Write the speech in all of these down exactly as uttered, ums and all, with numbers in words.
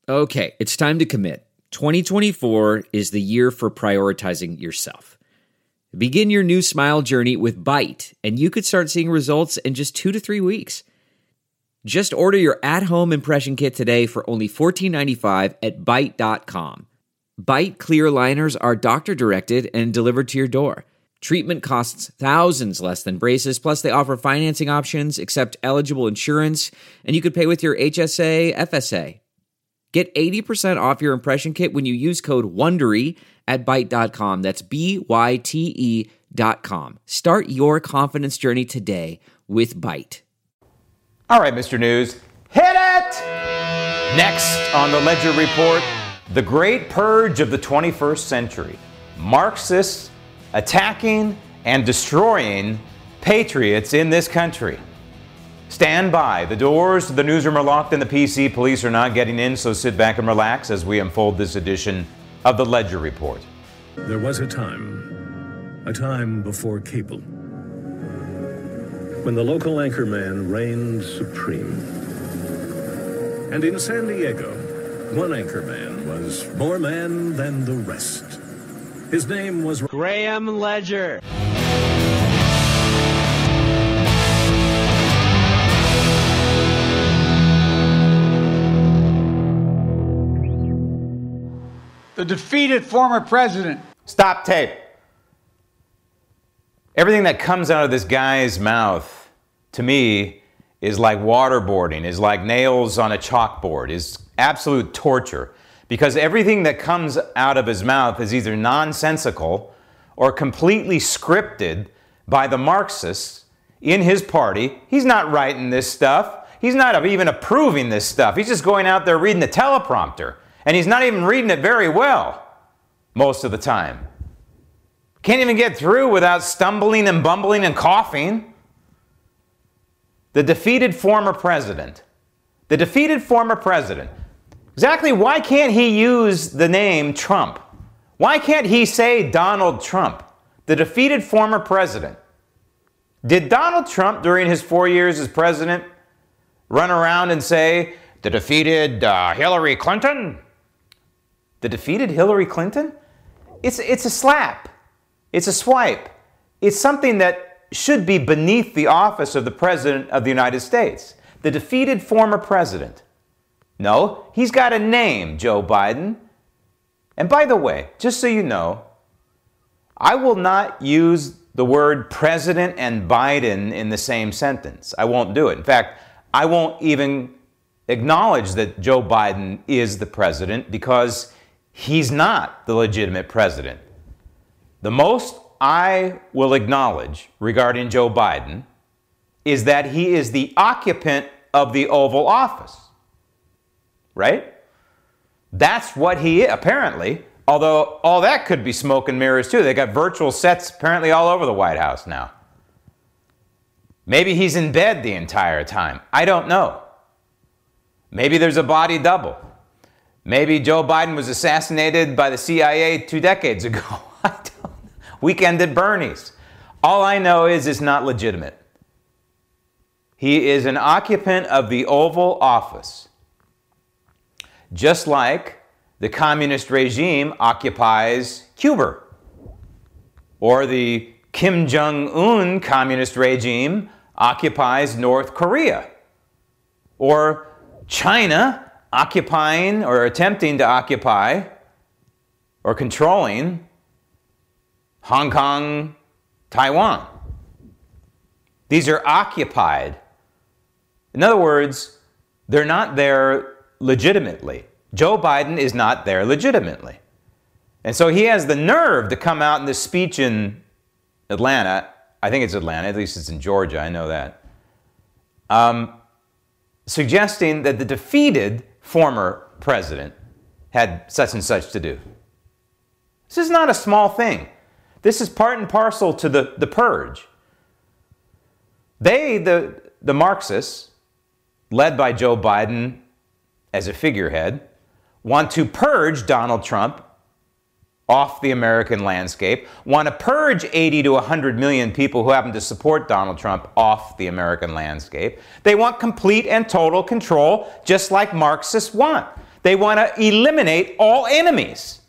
Okay, it's time to commit. twenty twenty-four is the year for prioritizing yourself. Begin your new smile journey with Byte, and you could start seeing results in just two to three weeks. Just order your at-home impression kit today for only fourteen ninety-five at byte dot com. Byte clear aligners are doctor-directed and delivered to your door. Treatment costs thousands less than braces, plus they offer financing options, accept eligible insurance, and you could pay with your H S A, F S A. Get eighty percent off your impression kit when you use code WONDERY at byte dot com. That's B Y T E dot com. Start your confidence journey today with Byte. All right, Mister News, hit it! Next on the Ledger Report, the great purge of the twenty-first century. Marxists attacking and destroying patriots in this country. Stand by. The doors to the newsroom are locked and the P C police are not getting in, so sit back and relax as we unfold this edition of the Ledger Report. There was a time, a time before cable, when the local anchorman reigned supreme. And in San Diego, one anchorman was more man than the rest. His name was Graham Ledger. The defeated former president. Stop tape. Everything that comes out of this guy's mouth, to me, is like waterboarding, is like nails on a chalkboard, is absolute torture. Because everything that comes out of his mouth is either nonsensical or completely scripted by the Marxists in his party. He's not writing this stuff. He's not even approving this stuff. He's just going out there reading the teleprompter. And he's not even reading it very well most of the time. Can't even get through without stumbling and bumbling and coughing. The defeated former president. The defeated former president. Exactly why can't he use the name Trump? Why can't he say Donald Trump, the defeated former president? Did Donald Trump, during his four years as president, run around and say, the defeated uh, Hillary Clinton? The defeated Hillary Clinton? It's, it's a slap. It's a swipe. It's something that should be beneath the office of the President of the United States. The defeated former president. No, he's got a name, Joe Biden. And by the way, just so you know, I will not use the word president and Biden in the same sentence. I won't do it. In fact, I won't even acknowledge that Joe Biden is the president because he's not the legitimate president. The most I will acknowledge regarding Joe Biden is that he is the occupant of the Oval Office. Right? That's what he is, apparently. Although all that could be smoke and mirrors too. They got virtual sets apparently all over the White House now. Maybe he's in bed the entire time. I don't know. Maybe there's a body double. Maybe Joe Biden was assassinated by the C I A two decades ago. I don't know. Weekend at Bernie's. All I know is it's not legitimate. He is an occupant of the Oval Office. Just like the communist regime occupies Cuba, or the Kim Jong-un communist regime occupies North Korea, or China occupying or attempting to occupy or controlling Hong Kong, Taiwan. These are occupied. In other words, they're not there legitimately. Joe Biden is not there legitimately. And so he has the nerve to come out in this speech in Atlanta. I think it's Atlanta, at least it's in Georgia, I know that. Um, suggesting that the defeated former president had such and such to do. This is not a small thing. This is part and parcel to the, the purge. They, the, the Marxists, led by Joe Biden as a figurehead, want to purge Donald Trump off the American landscape, want to purge eighty to one hundred million people who happen to support Donald Trump off the American landscape. They want complete and total control, just like Marxists want. They want to eliminate all enemies.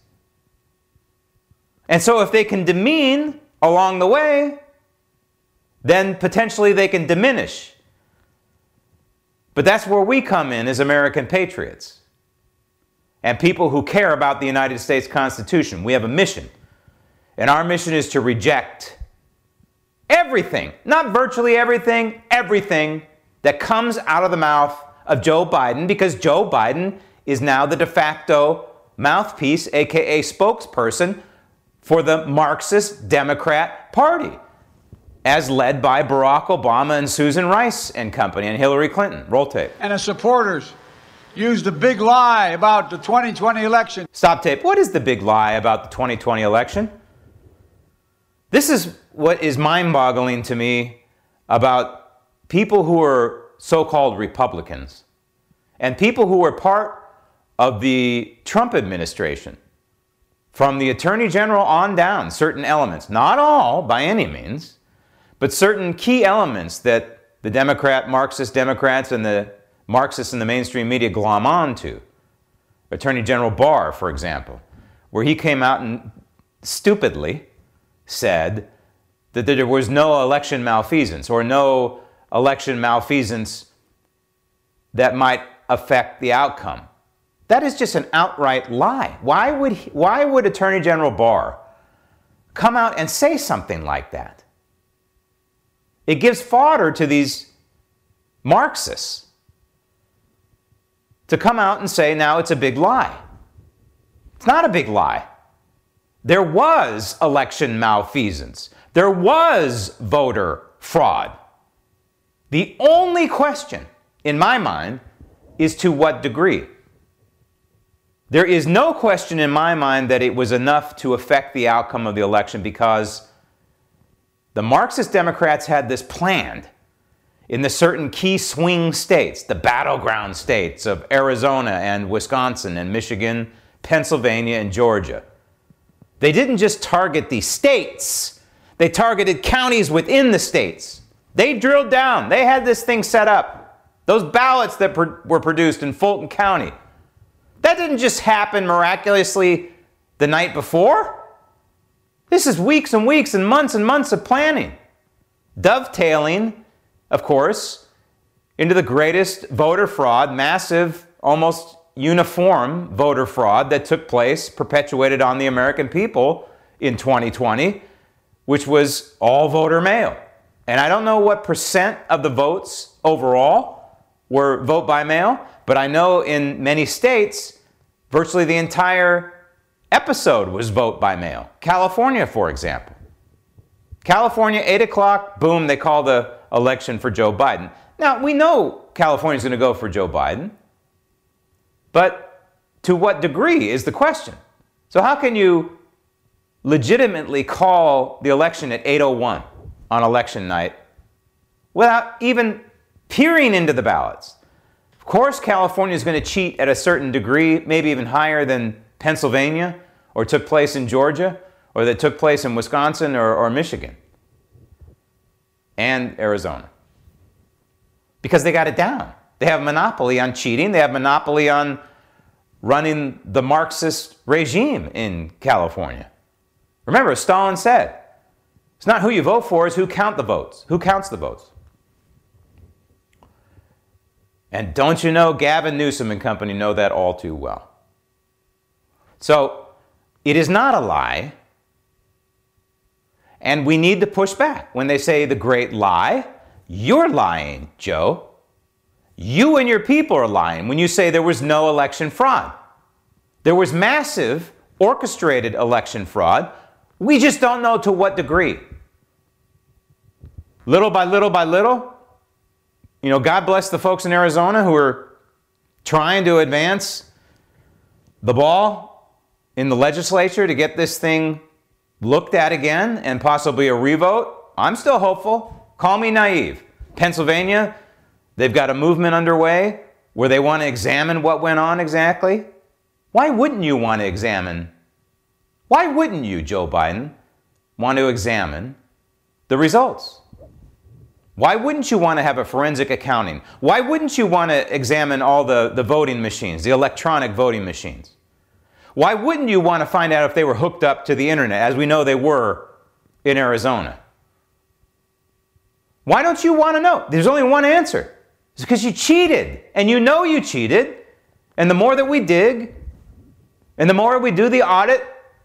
And so if they can demean along the way, then potentially they can diminish. But that's where we come in as American patriots and people who care about the United States Constitution. We have a mission. And our mission is to reject everything, not virtually everything, everything that comes out of the mouth of Joe Biden, because Joe Biden is now the de facto mouthpiece, aka spokesperson, for the Marxist Democrat Party, as led by Barack Obama and Susan Rice and company and Hillary Clinton. Roll tape. And his supporters used the big lie about the twenty twenty election. Stop tape. What is the big lie about the twenty twenty election? This is what is mind-boggling to me about people who are so-called Republicans and people who were part of the Trump administration. From the Attorney General on down, certain elements, not all by any means, but certain key elements that the Democrat, Marxist Democrats and the Marxists in the mainstream media glom on to. Attorney General Barr, for example, where he came out and stupidly said that there was no election malfeasance or no election malfeasance that might affect the outcome. That is just an outright lie. Why would he, why would Attorney General Barr come out and say something like that? It gives fodder to these Marxists to come out and say now it's a big lie. It's not a big lie. There was election malfeasance. There was voter fraud. The only question, in my mind, is to what degree. There is no question in my mind that it was enough to affect the outcome of the election because the Marxist Democrats had this planned in the certain key swing states, the battleground states of Arizona and Wisconsin and Michigan, Pennsylvania and Georgia. They didn't just target the states, they targeted counties within the states. They drilled down. They had this thing set up. Those ballots that pr- were produced in Fulton County, that didn't just happen miraculously the night before. This is weeks and weeks and months and months of planning. Dovetailing, of course, into the greatest voter fraud, massive, almost uniform voter fraud that took place, perpetuated on the American people in twenty twenty, which was all voter mail. And I don't know what percent of the votes overall were vote by mail, but I know in many states, virtually the entire episode was vote by mail. California, for example. California, eight o'clock, boom, they call the election for Joe Biden. Now, we know California's going to go for Joe Biden, but to what degree is the question. So how can you legitimately call the election at eight oh one on election night without even peering into the ballots? Of course, California is going to cheat at a certain degree, maybe even higher than Pennsylvania, or took place in Georgia, or that took place in Wisconsin or, or Michigan, and Arizona. Because they got it down. They have monopoly on cheating. They have monopoly on running the Marxist regime in California. Remember, Stalin said, it's not who you vote for, it's who count the votes. Who counts the votes? And don't you know, Gavin Newsom and company know that all too well. So, it is not a lie, and we need to push back. When they say the great lie, you're lying, Joe. You and your people are lying when you say there was no election fraud. There was massive, orchestrated election fraud. We just don't know to what degree. Little by little by little, you know, God bless the folks in Arizona who are trying to advance the ball in the legislature to get this thing looked at again and possibly a revote. I'm still hopeful. Call me naive. Pennsylvania, they've got a movement underway where they want to examine what went on exactly. Why wouldn't you want to examine? Why wouldn't you, Joe Biden, want to examine the results? Why wouldn't you want to have a forensic accounting? Why wouldn't you want to examine all the, the voting machines, the electronic voting machines? Why wouldn't you want to find out if they were hooked up to the internet, as we know they were in Arizona? Why don't you want to know? There's only one answer. It's because you cheated, and you know you cheated. And the more that we dig, and the more we do the audit,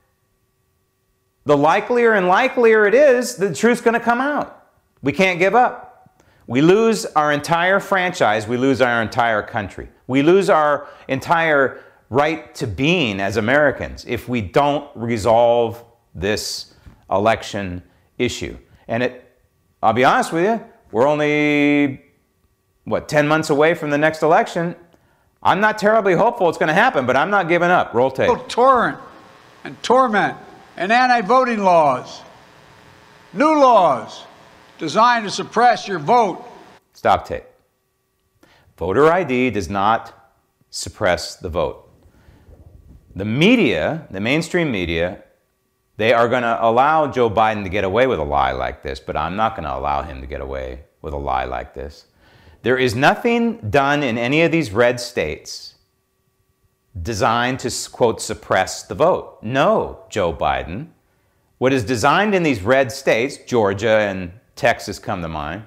the likelier and likelier it is the truth's going to come out. We can't give up. We lose our entire franchise. We lose our entire country. We lose our entire right to being as Americans if we don't resolve this election issue. And it, I'll be honest with you, we're only, what, ten months away from the next election. I'm not terribly hopeful it's going to happen, but I'm not giving up. Roll tape. Torrent and torment and anti-voting laws, new laws designed to suppress your vote. Stop tape. Voter I D does not suppress the vote. The media, the mainstream media, they are going to allow Joe Biden to get away with a lie like this, but I'm not going to allow him to get away with a lie like this. There is nothing done in any of these red states designed to, quote, suppress the vote. No, Joe Biden. What is designed in these red states, Georgia and Texas come to mind,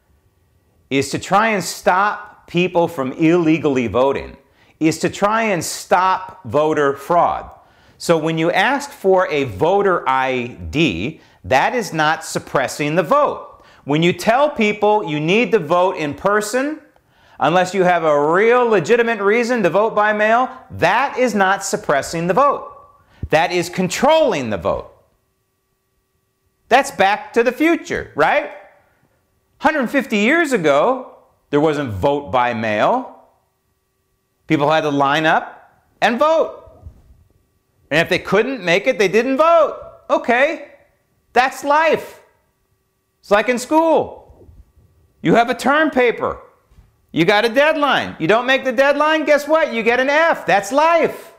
is to try and stop people from illegally voting, is to try and stop voter fraud. So when you ask for a voter I D, that is not suppressing the vote. When you tell people you need to vote in person, unless you have a real legitimate reason to vote by mail, that is not suppressing the vote. That is controlling the vote. That's back to the future, right? one hundred fifty years ago, there wasn't vote by mail. People had to line up and vote. And if they couldn't make it, they didn't vote. Okay, that's life. It's like in school. You have a term paper. You got a deadline. You don't make the deadline, guess what? You get an F. That's life.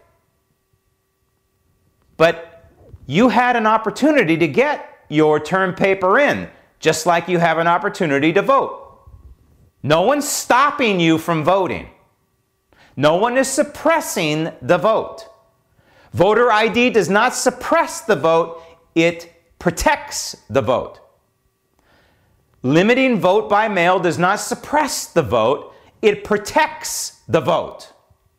But you had an opportunity to get your term paper in, just like you have an opportunity to vote. No one's stopping you from voting. No one is suppressing the vote. Voter I D does not suppress the vote, it protects the vote. Limiting vote by mail does not suppress the vote, it protects the vote.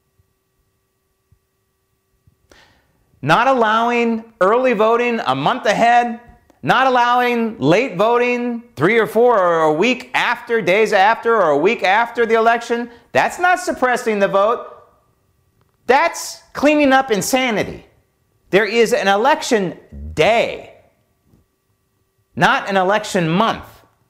Not allowing early voting a month ahead, not allowing late voting three or four or a week after, days after, or a week after the election, that's not suppressing the vote. That's cleaning up insanity. There is an election day, not an election month.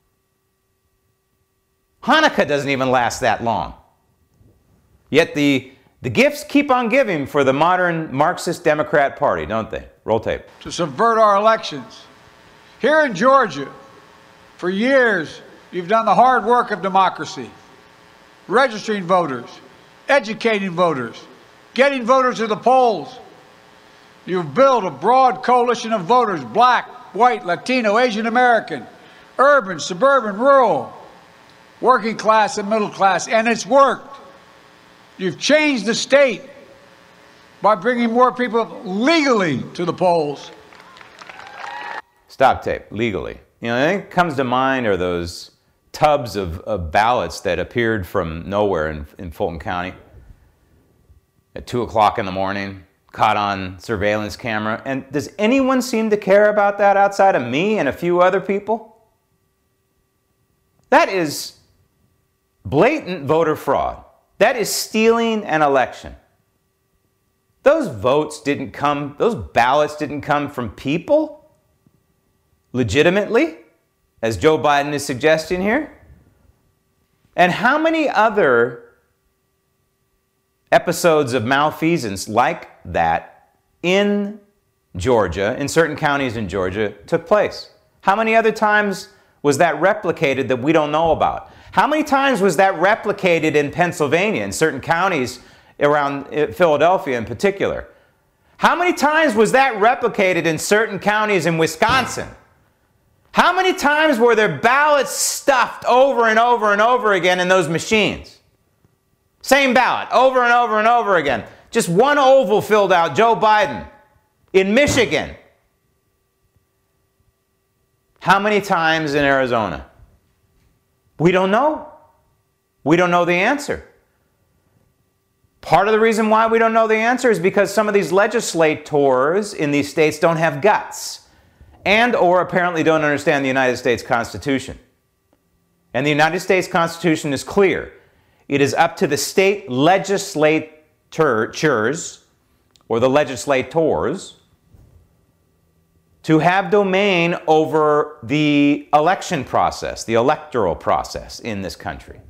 Hanukkah doesn't even last that long. Yet the, the gifts keep on giving for the modern Marxist Democrat Party, don't they? Roll tape. To subvert our elections. Here in Georgia, for years, you've done the hard work of democracy. Registering voters, educating voters, getting voters to the polls. You've built a broad coalition of voters, black, white, Latino, Asian American, urban, suburban, rural, working class and middle class, and it's worked. You've changed the state by bringing more people legally to the polls. Stop tape, legally. You know, I think comes to mind are those tubs of, of ballots that appeared from nowhere in, in Fulton County at two o'clock in the morning, caught on surveillance camera. And does anyone seem to care about that outside of me and a few other people? That is blatant voter fraud. That is stealing an election. Those votes didn't come, those ballots didn't come from people legitimately, as Joe Biden is suggesting here. And how many other episodes of malfeasance like that in Georgia, in certain counties in Georgia, took place? How many other times was that replicated that we don't know about? How many times was that replicated in Pennsylvania, in certain counties around Philadelphia in particular? How many times was that replicated in certain counties in Wisconsin? How many times were their ballots stuffed over and over and over again in those machines? Same ballot, over and over and over again. Just one oval filled out, Joe Biden, in Michigan. How many times in Arizona? We don't know. We don't know the answer. Part of the reason why we don't know the answer is because some of these legislators in these states don't have guts and or apparently don't understand the United States Constitution. And the United States Constitution is clear. It is up to the state legislatures or the legislators to have domain over the election process, the electoral process in this country.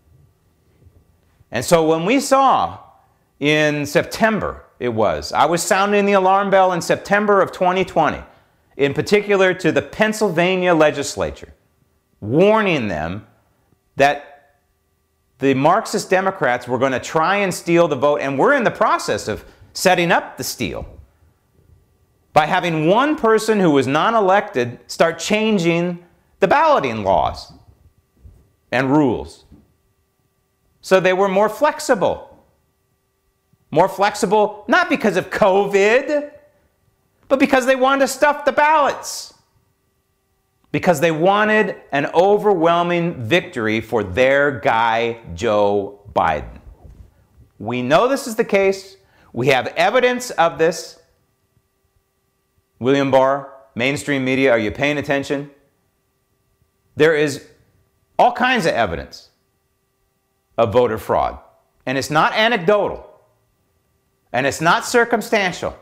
And so when we saw in September, it was, I was sounding the alarm bell in September of twenty twenty, in particular to the Pennsylvania legislature, warning them that the Marxist Democrats were going to try and steal the vote, and we're in the process of setting up the steal by having one person who was non-elected start changing the balloting laws and rules. So they were more flexible. More flexible, not because of COVID, but because they wanted to stuff the ballots. Because they wanted an overwhelming victory for their guy, Joe Biden. We know this is the case. We have evidence of this. William Barr, mainstream media, are you paying attention? There is all kinds of evidence of voter fraud. And it's not anecdotal. And it's not circumstantial.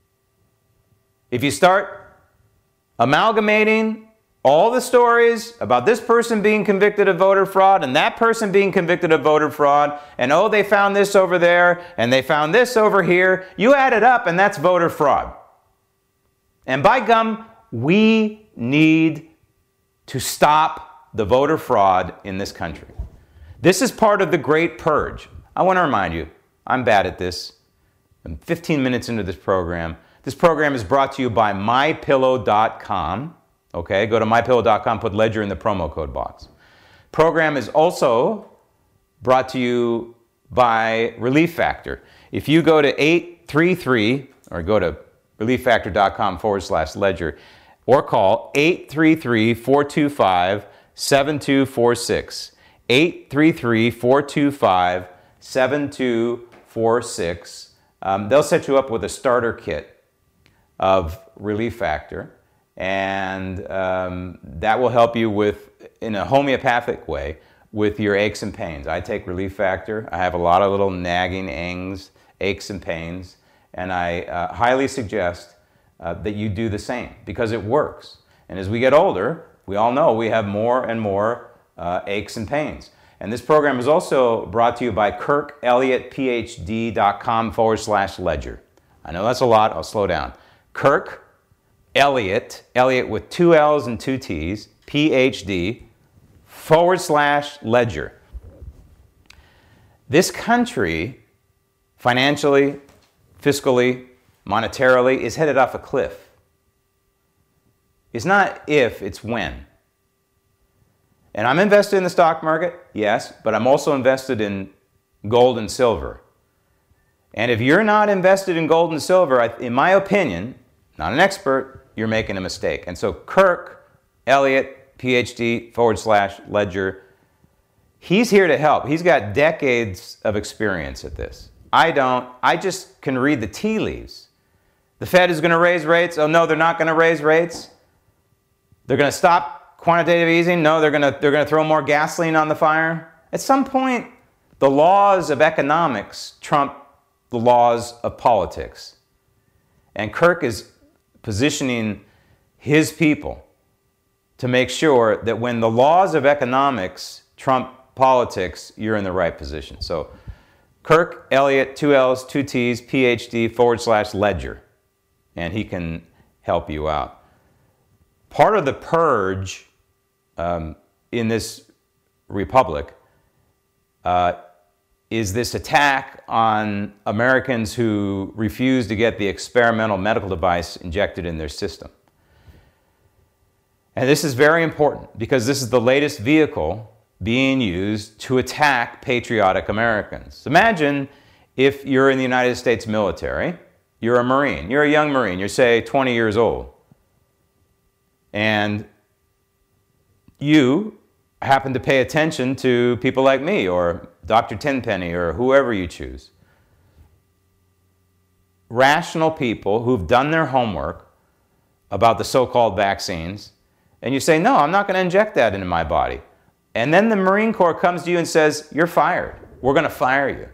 If you start amalgamating all the stories about this person being convicted of voter fraud and that person being convicted of voter fraud, and oh, they found this over there and they found this over here, you add it up and that's voter fraud. And by gum, we need to stop the voter fraud in this country. This is part of the Great Purge. I want to remind you, I'm bad at this. I'm fifteen minutes into this program. This program is brought to you by my pillow dot com. Okay, go to my pillow dot com, put Ledger in the promo code box. Program is also brought to you by Relief Factor. If you go to eight three three, or go to relief factor dot com forward slash ledger, or call eight three three, four two five, seven two four six. eight three three, four two five, seven two four six. Um, they'll set you up with a starter kit of Relief Factor, and um, that will help you with, in a homeopathic way, with your aches and pains. I take Relief Factor. I have a lot of little nagging angs, aches and pains, and I uh, highly suggest uh, that you do the same because it works. And as we get older, we all know we have more and more uh, aches and pains. And this program is also brought to you by Kirk Elliott P H D dot com forward slash ledger. I know that's a lot. I'll slow down. Kirk Elliott, Elliott with two L's and two T's, P H D forward slash ledger. This country, financially, fiscally, monetarily, is headed off a cliff. It's not if, it's when. And I'm invested in the stock market, yes, but I'm also invested in gold and silver. And if you're not invested in gold and silver, in my opinion, not an expert, you're making a mistake. And so Kirk Elliott, P H D forward slash ledger, he's here to help. He's got decades of experience at this. I don't. I just can read the tea leaves. The Fed is going to raise rates. Oh, no, they're not going to raise rates. They're going to stop quantitative easing? No, they're going to they're going to throw more gasoline on the fire. At some point, the laws of economics trump the laws of politics. And Kirk is positioning his people to make sure that when the laws of economics trump politics, you're in the right position. So Kirk Elliott, two L's, two T's, P H D forward slash ledger. And he can help you out. Part of the purge um, in this republic uh, is this attack on Americans who refuse to get the experimental medical device injected in their system. And this is very important because this is the latest vehicle being used to attack patriotic Americans. Imagine if you're in the United States military, you're a Marine, you're a young Marine, you're say twenty years old, and you happen to pay attention to people like me or Doctor Tenpenny or whoever you choose. Rational people who've done their homework about the so-called vaccines, and you say, no, I'm not going to inject that into my body. And then the Marine Corps comes to you and says, you're fired. We're going to fire you.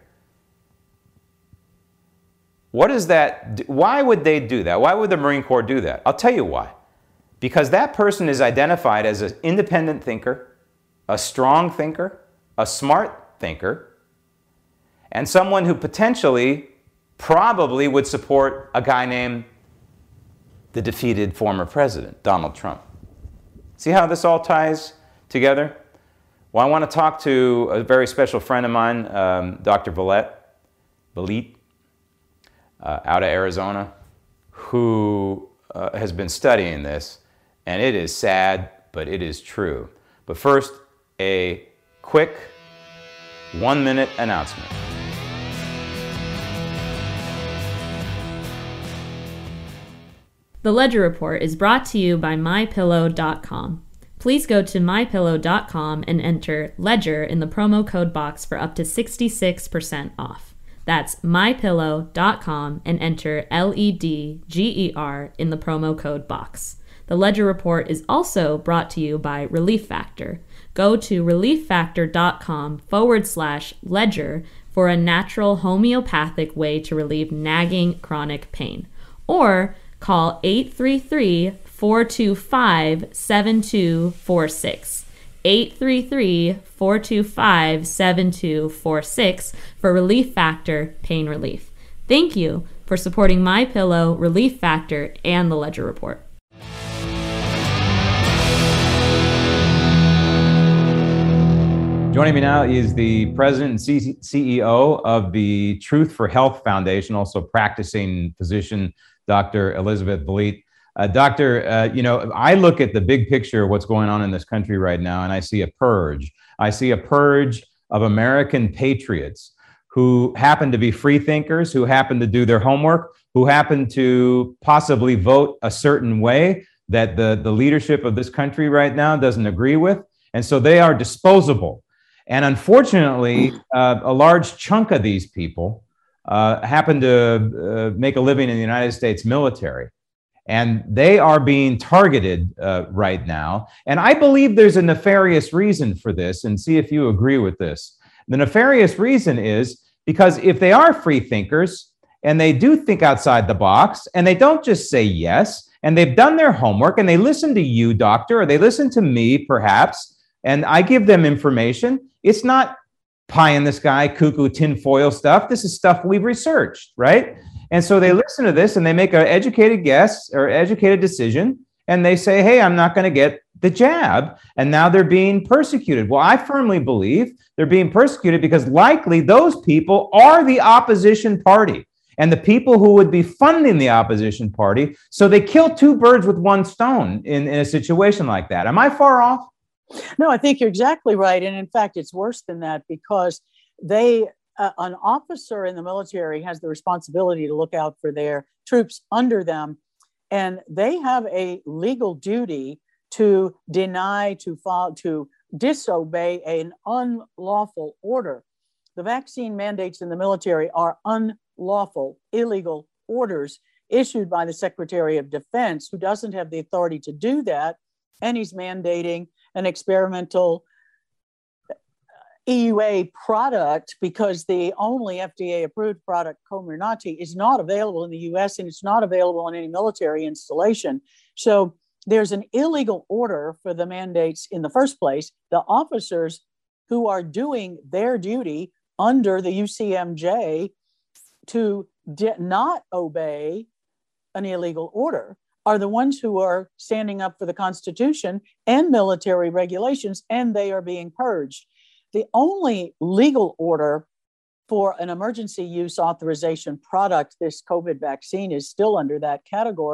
What is that? Why would they do that? Why would the Marine Corps do that? I'll tell you why. Because that person is identified as an independent thinker, a strong thinker, a smart thinker, and someone who potentially, probably would support a guy named the defeated former president, Donald Trump. See how this all ties together? Well, I want to talk to a very special friend of mine, um, Doctor Vliet, Vliet, uh, out of Arizona, who uh, has been studying this, and it is sad, but it is true. But first, a quick one-minute announcement. The Ledger Report is brought to you by my pillow dot com. Please go to my pillow dot com and enter Ledger in the promo code box for up to sixty-six percent off. That's my pillow dot com and enter L E D G E R in the promo code box. The Ledger Report is also brought to you by Relief Factor. Go to relief factor dot com forward slash ledger for a natural homeopathic way to relieve nagging chronic pain. Or call eight three three, four two five, seven two four six. eight three three, four two five, seven two four six for Relief Factor Pain Relief. Thank you for supporting MyPillow, Relief Factor, and the Ledger Report. Joining me now is the president and C E O of the Truth for Health Foundation, also practicing physician, Doctor Elizabeth Vliet. Uh, doctor, uh, you know, I look at the big picture of what's going on in this country right now, and I see a purge. I see a purge of American patriots who happen to be free thinkers, who happen to do their homework, who happen to possibly vote a certain way that the, the leadership of this country right now doesn't agree with. And so they are disposable. And unfortunately, uh, a large chunk of these people uh, happen to uh, make a living in the United States military. And they are being targeted uh, right now. And I believe there's a nefarious reason for this, and see if you agree with this. The nefarious reason is because if they are free thinkers and they do think outside the box and they don't just say yes, and they've done their homework and they listen to you, doctor, or they listen to me perhaps, and I give them information, it's not pie in the sky, cuckoo, tinfoil stuff. This is stuff we've researched, right? And so they listen to this and they make an educated guess or educated decision, and they say, hey, I'm not going to get the jab. And now they're being persecuted. Well, I firmly believe they're being persecuted because likely those people are the opposition party and the people who would be funding the opposition party. So they kill two birds with one stone in, in a situation like that. Am I far off? No, I think you're exactly right. And in fact, it's worse than that because they, uh, an officer in the military has the responsibility to look out for their troops under them. And they have a legal duty to deny, to follow, to disobey an unlawful order. The vaccine mandates in the military are unlawful, illegal orders issued by the Secretary of Defense, who doesn't have the authority to do that. And he's mandating an experimental E U A product because the only F D A-approved product, Comirnaty, is not available in the U S and it's not available in any military installation. So there's an illegal order for the mandates in the first place. The officers who are doing their duty under the U C M J to di- not obey an illegal order are the ones who are standing up for the Constitution and military regulations, and they are being purged. The only legal order for an emergency use authorization product, this COVID vaccine, is still under that category.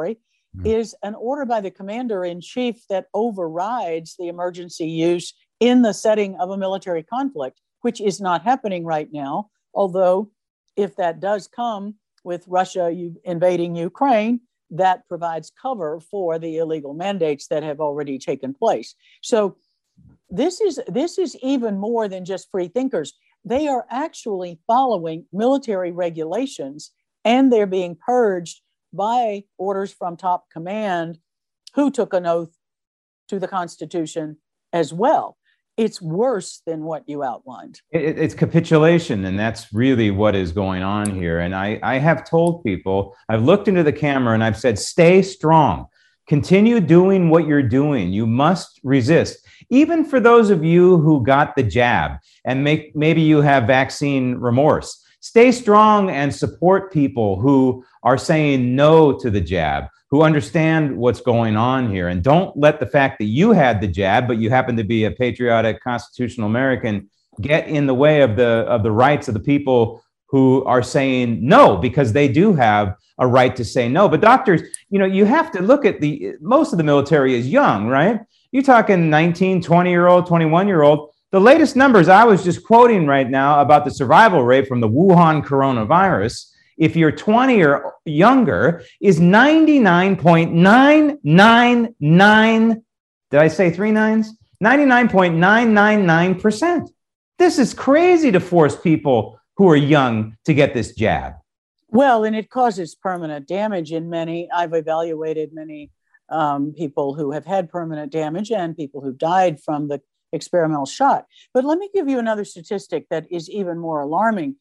mm-hmm. is an order by the commander-in-chief that overrides the emergency use in the setting of a military conflict, which is not happening right now. Although, if that does come with Russia invading Ukraine, that provides cover for the illegal mandates that have already taken place. So this is, this is even more than just free thinkers. They are actually following military regulations, and they're being purged by orders from top command, who took an oath to the Constitution as well. It's worse than what you outlined. It, it's capitulation, and that's really what is going on here. And I, I have told people, I've looked into the camera and I've said, stay strong. Continue doing what you're doing. You must resist. Even for those of you who got the jab and make, maybe you have vaccine remorse, stay strong and support people who are saying no to the jab, who understand what's going on here. And don't let the fact that you had the jab, but you happen to be a patriotic constitutional American, get in the way of the of the rights of the people who are saying no, because they do have a right to say no. But doctors, you know, you have to look at the, most of the military is young, right? You're talking nineteen, twenty year old, twenty-one year old. The latest numbers I was just quoting right now about the survival rate from the Wuhan coronavirus, if you're twenty or younger, is ninety-nine point nine nine nine. Did I say three nines? ninety-nine point nine nine nine percent. This is crazy to force people who are young to get this jab. Well, and it causes permanent damage in many. I've evaluated many um, people who have had permanent damage and people who died from the experimental shot. But let me give you another statistic that is even more alarming.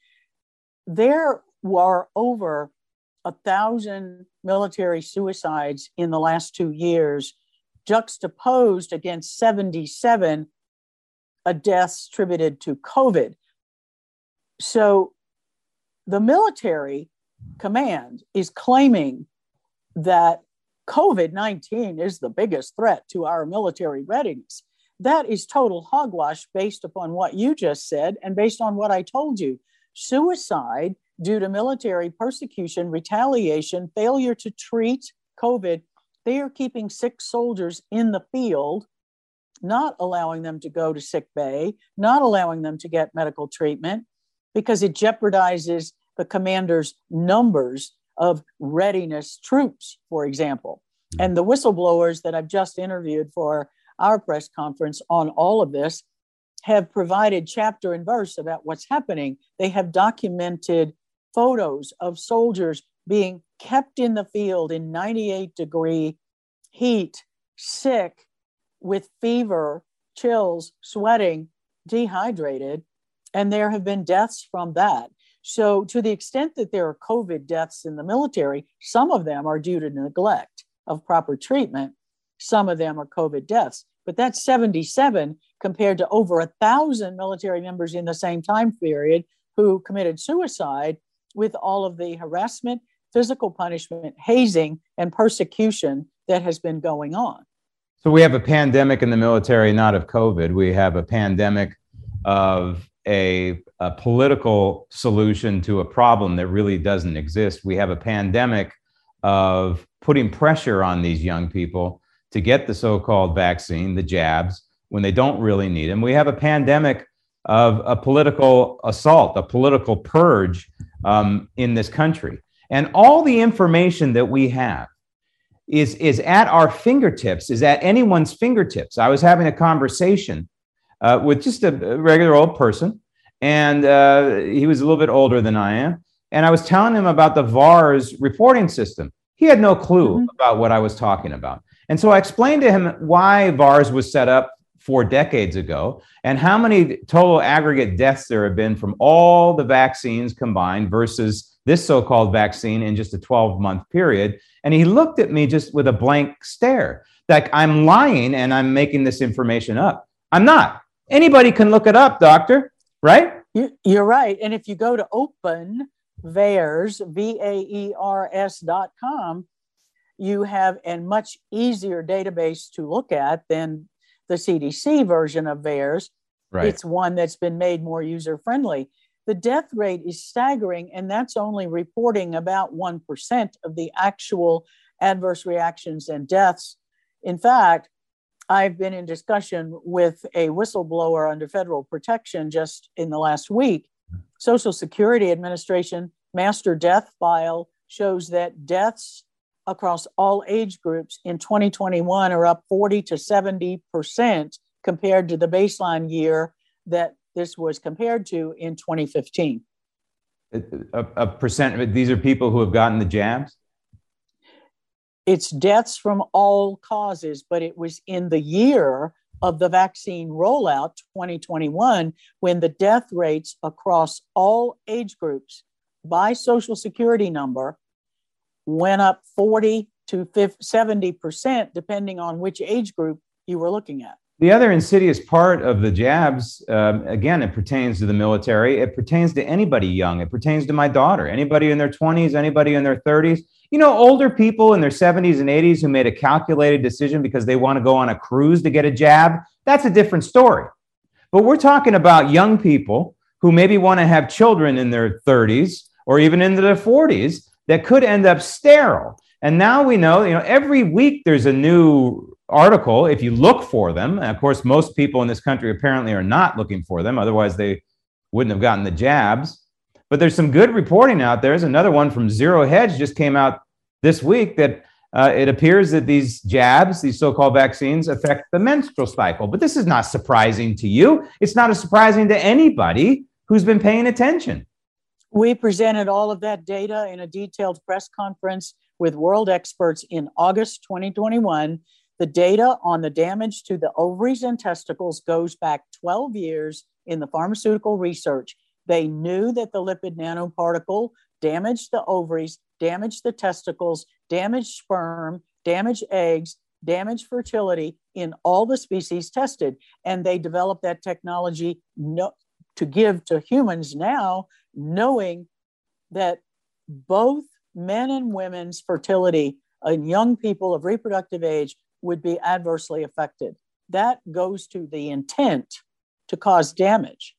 There were over a thousand military suicides in the last two years, juxtaposed against seventy-seven uh, deaths attributed to COVID. So the military command is claiming that COVID nineteen is the biggest threat to our military readiness. That is total hogwash based upon what you just said and based on what I told you. Suicide due to military persecution, retaliation, failure to treat COVID, they are keeping sick soldiers in the field, not allowing them to go to sick bay, not allowing them to get medical treatment, because it jeopardizes the commander's numbers of readiness troops, for example. Mm-hmm. And the whistleblowers that I've just interviewed for our press conference on all of this have provided chapter and verse about what's happening. They have documented photos of soldiers being kept in the field in ninety-eight degree heat, sick, with fever, chills, sweating, dehydrated, and there have been deaths from that. So to the extent that there are COVID deaths in the military, some of them are due to neglect of proper treatment. Some of them are COVID deaths, but that's seventy-seven compared to over a thousand military members in the same time period who committed suicide with all of the harassment, physical punishment, hazing, and persecution that has been going on. So we have a pandemic in the military, not of COVID. We have a pandemic of a, a political solution to a problem that really doesn't exist. We have a pandemic of putting pressure on these young people to get the so-called vaccine, the jabs, when they don't really need them. We have a pandemic of a political assault, a political purge um, in this country. And all the information that we have is, is at our fingertips, is at anyone's fingertips. I was having a conversation uh, with just a regular old person, and uh, he was a little bit older than I am. And I was telling him about the V A R S reporting system. He had no clue mm-hmm. about what I was talking about. And so I explained to him why V A R S was set up four decades ago and how many total aggregate deaths there have been from all the vaccines combined versus this so-called vaccine in just a twelve month period. And he looked at me just with a blank stare, like I'm lying and I'm making this information up. I'm not. Anybody can look it up, doctor, right? You're right. And if you go to Open V A R S, V A E R S dot com, you have a much easier database to look at than the C D C version of V A R S. Right. It's one that's been made more user-friendly. The death rate is staggering, and that's only reporting about one percent of the actual adverse reactions and deaths. In fact, I've been in discussion with a whistleblower under federal protection just in the last week. Social Security Administration master death file shows that deaths across all age groups in twenty twenty-one are up forty to seventy percent compared to the baseline year that this was compared to in twenty fifteen. A, a, a percent, these are people who have gotten the jabs? It's deaths from all causes, but it was in the year of the vaccine rollout, twenty twenty-one, when the death rates across all age groups by Social Security number went up forty to seventy percent, depending on which age group you were looking at. The other insidious part of the jabs, um, again, it pertains to the military. It pertains to anybody young. It pertains to my daughter, anybody in their twenties, anybody in their thirties. You know, older people in their seventies and eighties who made a calculated decision because they want to go on a cruise to get a jab. That's a different story. But we're talking about young people who maybe want to have children in their thirties or even into their forties that could end up sterile. And now we know, you know, every week there's a new article, if you look for them. And of course, most people in this country apparently are not looking for them. Otherwise, they wouldn't have gotten the jabs. But there's some good reporting out there. There's another one from Zero Hedge just came out this week that uh, it appears that these jabs, these so-called vaccines, affect the menstrual cycle. But this is not surprising to you. It's not surprising to anybody who's been paying attention. We presented all of that data in a detailed press conference with world experts in August twenty twenty-one. The data on the damage to the ovaries and testicles goes back twelve years in the pharmaceutical research. They knew that the lipid nanoparticle damaged the ovaries, damaged the testicles, damaged sperm, damaged eggs, damaged fertility in all the species tested. And they developed that technology no, to give to humans now, knowing that both men and women's fertility in young people of reproductive age would be adversely affected. That goes to the intent to cause damage.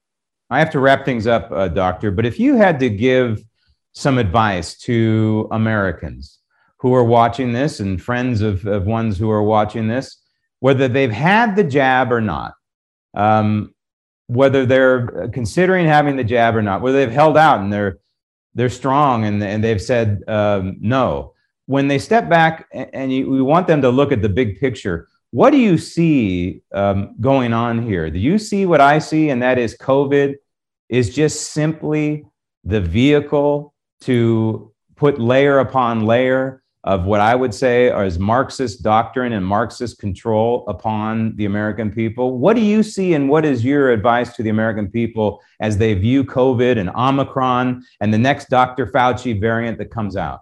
I have to wrap things up, uh, Doctor, but if you had to give some advice to Americans who are watching this and friends of, of ones who are watching this, whether they've had the jab or not, um, whether they're considering having the jab or not, whether they've held out and they're they're strong and, and they've said um, no, when they step back and, and you, we want them to look at the big picture, what do you see um, going on here? Do you see what I see? And that is COVID is just simply the vehicle to put layer upon layer of what I would say is Marxist doctrine and Marxist control upon the American people. What do you see and what is your advice to the American people as they view COVID and Omicron and the next Doctor Fauci variant that comes out?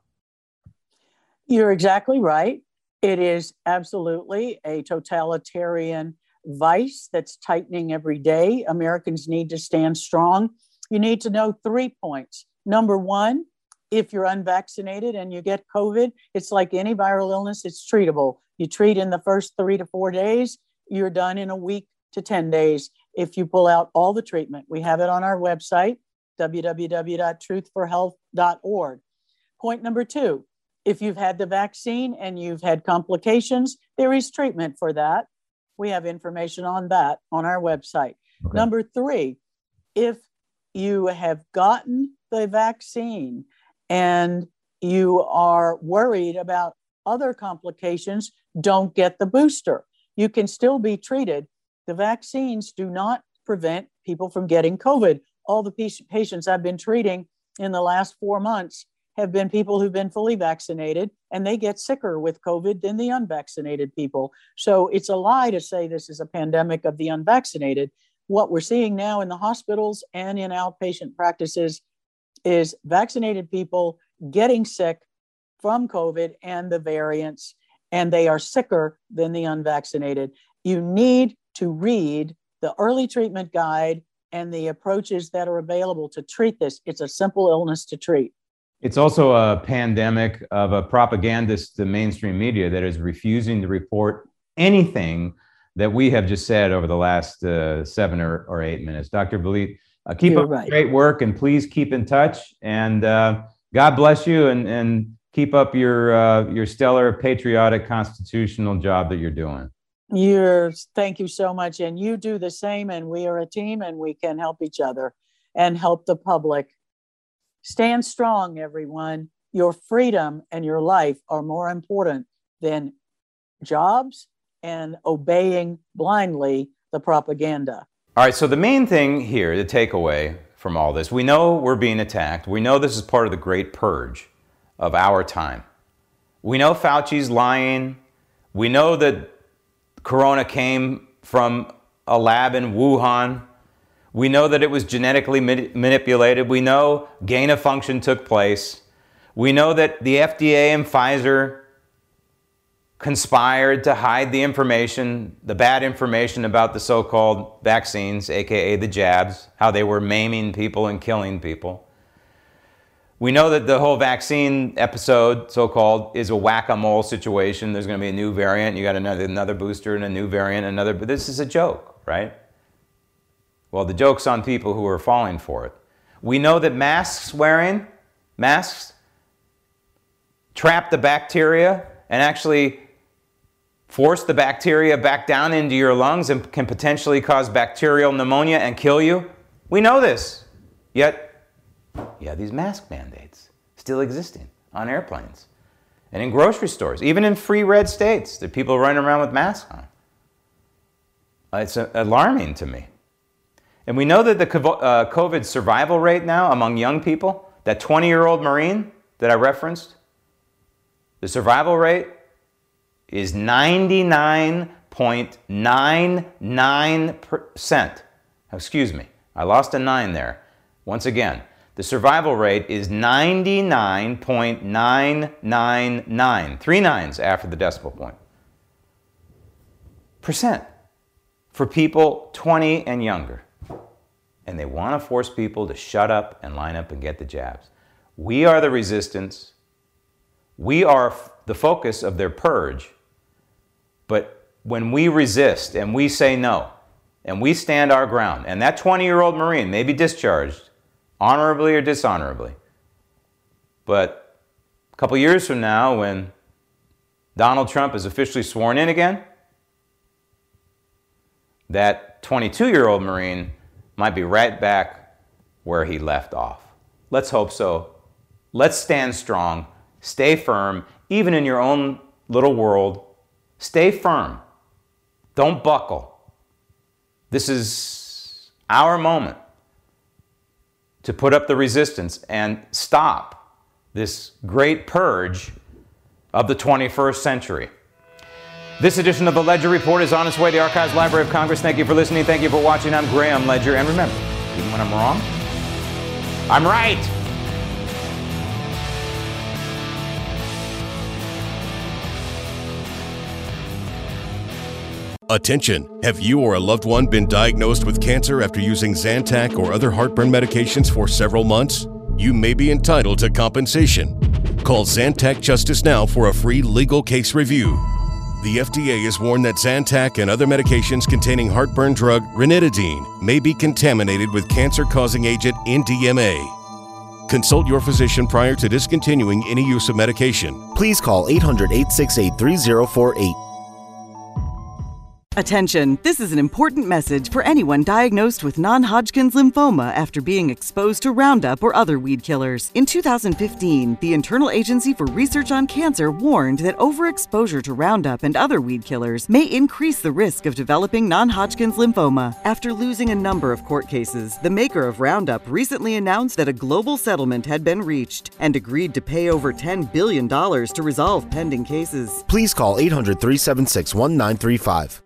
You're exactly right. It is absolutely a totalitarian vice that's tightening every day. Americans need to stand strong. You need to know three points. Number one, if you're unvaccinated and you get COVID, it's like any viral illness, it's treatable. You treat in the first three to four days, you're done in a week to ten days. If you pull out all the treatment, we have it on our website, w w w dot truth for health dot org. Point number two, if you've had the vaccine and you've had complications, there is treatment for that. We have information on that on our website. Okay. Number three, if you have gotten the vaccine and you are worried about other complications, don't get the booster. You can still be treated. The vaccines do not prevent people from getting COVID. All the patients I've been treating in the last four months have been people who've been fully vaccinated, and they get sicker with COVID than the unvaccinated people. So it's a lie to say this is a pandemic of the unvaccinated. What we're seeing now in the hospitals and in outpatient practices is vaccinated people getting sick from COVID and the variants, and they are sicker than the unvaccinated. You need to read the early treatment guide and the approaches that are available to treat this. It's a simple illness to treat. It's also a pandemic of a propagandist mainstream media that is refusing to report anything that we have just said over the last uh, seven or, or eight minutes. Doctor Vliet, uh, keep You're up right. great work and please keep in touch. And uh, God bless you and, and keep up your uh, your stellar, patriotic, constitutional job that you're doing. You're, thank you so much. And you do the same. And we are a team, and we can help each other and help the public. Stand strong, everyone. Your freedom and your life are more important than jobs and obeying blindly the propaganda. All right, so the main thing here, the takeaway from all this, we know we're being attacked. We know this is part of the great purge of our time. We know Fauci's lying. We know that Corona came from a lab in Wuhan. We know that it was genetically ma- manipulated. We know gain of function took place. We know that the F D A and Pfizer conspired to hide the information, the bad information about the so-called vaccines, aka the jabs, how they were maiming people and killing people. We know that the whole vaccine episode, so-called, is a whack-a-mole situation. There's going to be a new variant. You got another another booster and a new variant, another. But this is a joke, right? Well, the joke's on people who are falling for it. We know that masks wearing, masks, trap the bacteria and actually force the bacteria back down into your lungs and can potentially cause bacterial pneumonia and kill you. We know this. Yet, yeah, these mask mandates still existing on airplanes and in grocery stores, even in free red states, that people are running around with masks on. It's alarming to me. And we know that the COVID survival rate now among young people, that twenty-year-old Marine that I referenced, the survival rate is ninety-nine point nine nine percent. Excuse me, I lost a nine there. Once again, the survival rate is ninety-nine point nine nine nine, three nines after the decimal point, percent for people twenty and younger. And they want to force people to shut up and line up and get the jabs. We are the resistance. We are the focus of their purge. But when we resist and we say no, and we stand our ground, and that twenty-year-old Marine may be discharged, honorably or dishonorably, but a couple years from now, when Donald Trump is officially sworn in again, that twenty-two-year-old Marine might be right back where he left off. Let's hope so. Let's stand strong. Stay firm, even in your own little world. Stay firm. Don't buckle. This is our moment to put up the resistance and stop this great purge of the twenty-first century. This edition of the Ledger Report is on its way to the Archives Library of Congress. Thank you for listening. Thank you for watching. I'm Graham Ledger. And remember, even when I'm wrong, I'm right. Attention! Have you or a loved one been diagnosed with cancer after using Zantac or other heartburn medications for several months? You may be entitled to compensation. Call Zantac Justice now for a free legal case review. The F D A has warned that Zantac and other medications containing heartburn drug ranitidine may be contaminated with cancer-causing agent N D M A. Consult your physician prior to discontinuing any use of medication. Please call eight hundred, eight six eight, three zero four eight. Attention, this is an important message for anyone diagnosed with non-Hodgkin's lymphoma after being exposed to Roundup or other weed killers. In two thousand fifteen, the Internal Agency for Research on Cancer warned that overexposure to Roundup and other weed killers may increase the risk of developing non-Hodgkin's lymphoma. After losing a number of court cases, the maker of Roundup recently announced that a global settlement had been reached and agreed to pay over ten billion dollars to resolve pending cases. Please call eight hundred, three seven six, one nine three five.